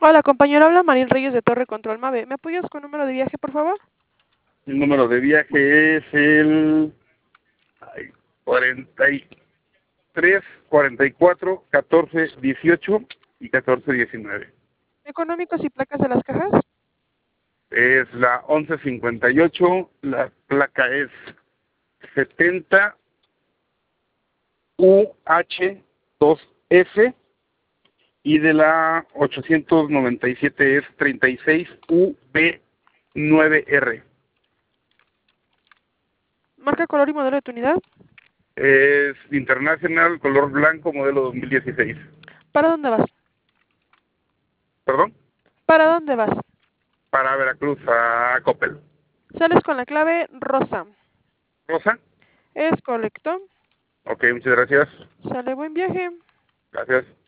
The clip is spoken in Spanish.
Hola, compañero, habla Marín Reyes de Torre Control Mave. ¿Me apoyas con número de viaje, por favor? El número de viaje es el 43, 44, 14, 18 y 14, 19. Económicos y placas de las cajas. Es la 1158, la placa es 70 UH2F y de la 897 es 36 UB9R. Marca, color y modelo de tu unidad. Es International, color blanco, modelo 2016. ¿Para dónde vas? ¿Perdón? ¿Para dónde vas? Para Veracruz, a Coppel. Sales con la clave rosa. ¿Rosa? Es correcto. Ok, muchas gracias. Sale, buen viaje. Gracias.